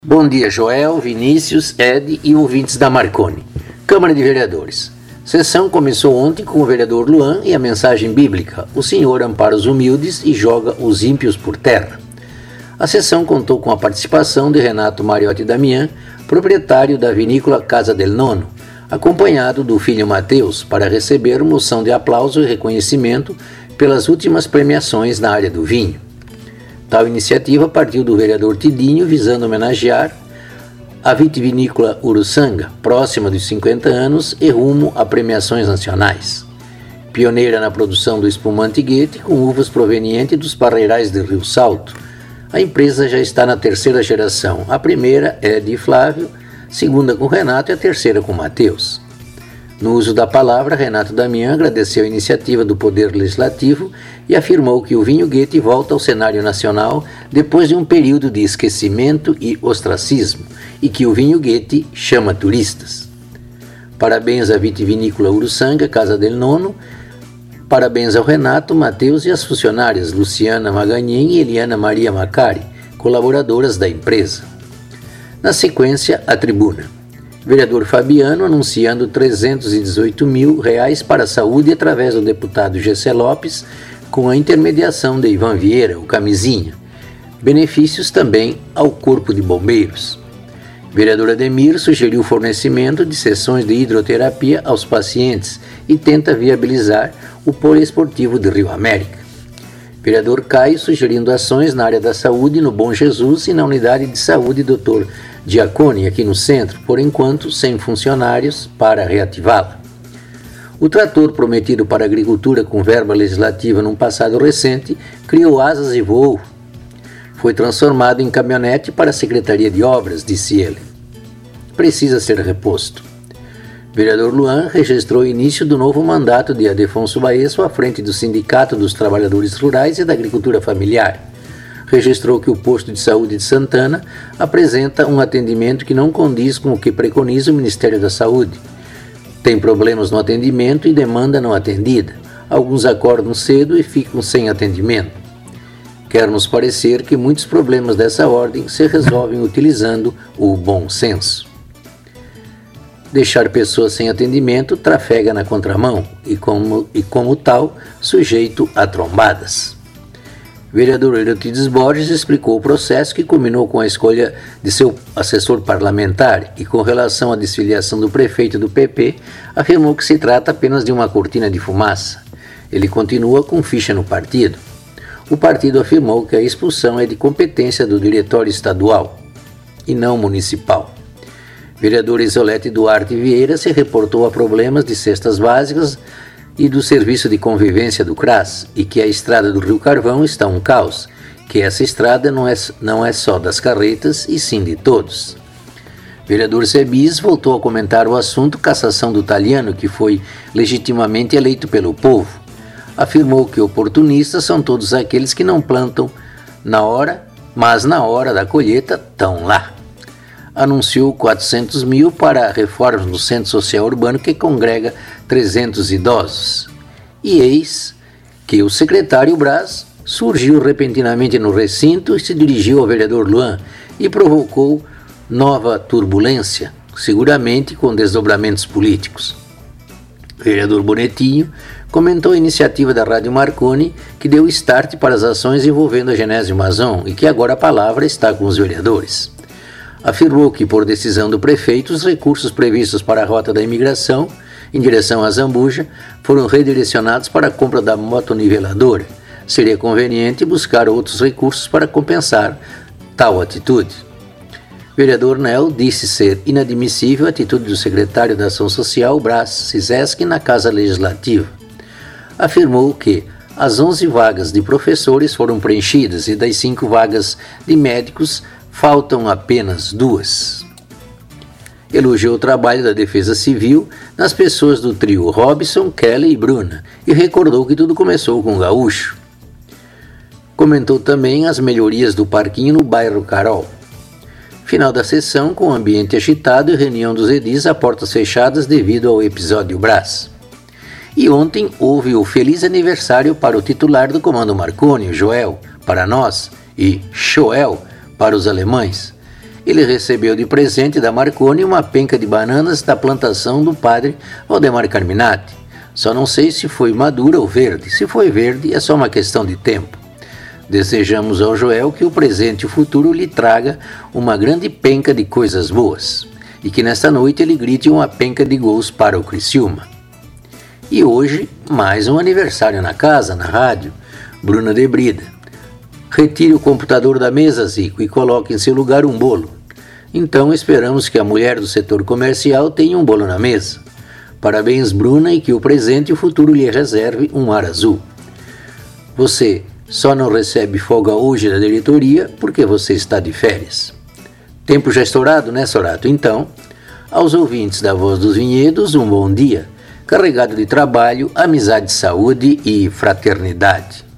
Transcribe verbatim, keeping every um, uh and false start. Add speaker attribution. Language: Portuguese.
Speaker 1: Bom dia, Joel, Vinícius, Ed e ouvintes da Marconi. Câmara de Vereadores. Sessão começou ontem com o vereador Luan e a mensagem bíblica: o Senhor ampara os humildes e joga os ímpios por terra. A sessão contou com a participação de Renato Mariotti Damian, proprietário da vinícola Casa del Nono, acompanhado do filho Mateus, para receber moção de aplauso e reconhecimento pelas últimas premiações na área do vinho. Tal iniciativa partiu do vereador Tidinho, visando homenagear a vitivinícola Uruçanga, próxima dos cinquenta anos e rumo a premiações nacionais. Pioneira na produção do espumante Goethe, com uvas provenientes dos parreirais de Rio Salto, a empresa já está na terceira geração. A primeira é de Flávio, segunda com Renato e a terceira com Mateus. No uso da palavra, Renato Damian agradeceu a iniciativa do Poder Legislativo e afirmou que o vinho Goethe volta ao cenário nacional depois de um período de esquecimento e ostracismo, e que o vinho Goethe chama turistas. Parabéns à vitivinícola Uruçanga, Casa del Nono. Parabéns ao Renato, Mateus e às funcionárias Luciana Maganin e Eliana Maria Macari, colaboradoras da empresa. Na sequência, a tribuna. Vereador Fabiano anunciando trezentos e dezoito mil reais para a saúde através do deputado Gessé Lopes, com a intermediação de Ivan Vieira, o Camisinha. Benefícios também ao Corpo de Bombeiros. Vereador Ademir sugeriu o fornecimento de sessões de hidroterapia aos pacientes e tenta viabilizar o poliesportivo de Rio América. Vereador Caio sugerindo ações na área da saúde no Bom Jesus e na unidade de saúde doutor Giacone, aqui no centro, por enquanto sem funcionários para reativá-la. O trator prometido para a agricultura com verba legislativa num passado recente criou asas e voo. Foi transformado em caminhonete para a Secretaria de Obras, disse ele. Precisa ser reposto. Vereador Luan registrou o início do novo mandato de Adefonso Baesso à frente do Sindicato dos Trabalhadores Rurais e da Agricultura Familiar. Registrou que o posto de saúde de Santana apresenta um atendimento que não condiz com o que preconiza o Ministério da Saúde. Tem problemas no atendimento e demanda não atendida. Alguns acordam cedo e ficam sem atendimento. Quer nos parecer que muitos problemas dessa ordem se resolvem utilizando o bom senso. Deixar pessoas sem atendimento trafega na contramão e como, e como tal, sujeito a trombadas. Vereador Euripides Borges explicou o processo que culminou com a escolha de seu assessor parlamentar e, com relação à desfiliação do prefeito do P P, afirmou que se trata apenas de uma cortina de fumaça. Ele continua com ficha no partido. O partido afirmou que a expulsão é de competência do diretório estadual e não municipal. Vereador Isolete Duarte Vieira se reportou a problemas de cestas básicas e do serviço de convivência do C R A S, e que a estrada do Rio Carvão está um caos, que essa estrada não é, não é só das carretas e sim de todos. Vereador Sebis voltou a comentar o assunto cassação do Taliano, que foi legitimamente eleito pelo povo. Afirmou que oportunistas são todos aqueles que não plantam na hora, mas na hora da colheita estão lá. Anunciou quatrocentos mil para reformas no Centro Social Urbano que congrega trezentos idosos. E eis que o secretário Braz surgiu repentinamente no recinto e se dirigiu ao vereador Luan e provocou nova turbulência, seguramente com desdobramentos políticos. O vereador Bonetinho comentou a iniciativa da Rádio Marconi que deu start para as ações envolvendo a Genésio Mazon e que agora a palavra está com os vereadores. Afirmou que, por decisão do prefeito, os recursos previstos para a rota da imigração, em direção a Zambuja, foram redirecionados para a compra da motoniveladora. Seria conveniente buscar outros recursos para compensar tal atitude. O vereador Nel disse ser inadmissível a atitude do secretário da Ação Social, Braz Cizeschi, na Casa Legislativa. Afirmou que as onze vagas de professores foram preenchidas e das cinco vagas de médicos faltam apenas duas. Elogiou o trabalho da Defesa Civil nas pessoas do trio Robson, Kelly e Bruna e recordou que tudo começou com o Gaúcho. Comentou também as melhorias do parquinho no bairro Carol. Final da sessão com ambiente agitado e reunião dos edis a portas fechadas devido ao episódio Brás. E ontem houve o feliz aniversário para o titular do Comando Marconi, Joel, para nós, e Joel, para os alemães. Ele recebeu de presente da Marconi uma penca de bananas da plantação do padre Valdemar Carminati. Só não sei se foi madura ou verde. Se foi verde, é só uma questão de tempo. Desejamos ao Joel que o presente e o futuro lhe traga uma grande penca de coisas boas, e que nesta noite ele grite uma penca de gols para o Criciúma. E hoje, mais um aniversário na casa, na rádio. Bruna de Brida. Retire o computador da mesa, Zico, e coloque em seu lugar um bolo. Então esperamos que a mulher do setor comercial tenha um bolo na mesa. Parabéns, Bruna, e que o presente e o futuro lhe reserve um mar azul. Você só não recebe folga hoje da diretoria porque você está de férias. Tempo já estourado, né, Sorato? Então, aos ouvintes da Voz dos Vinhedos, um bom dia, carregado de trabalho, amizade, saúde e fraternidade.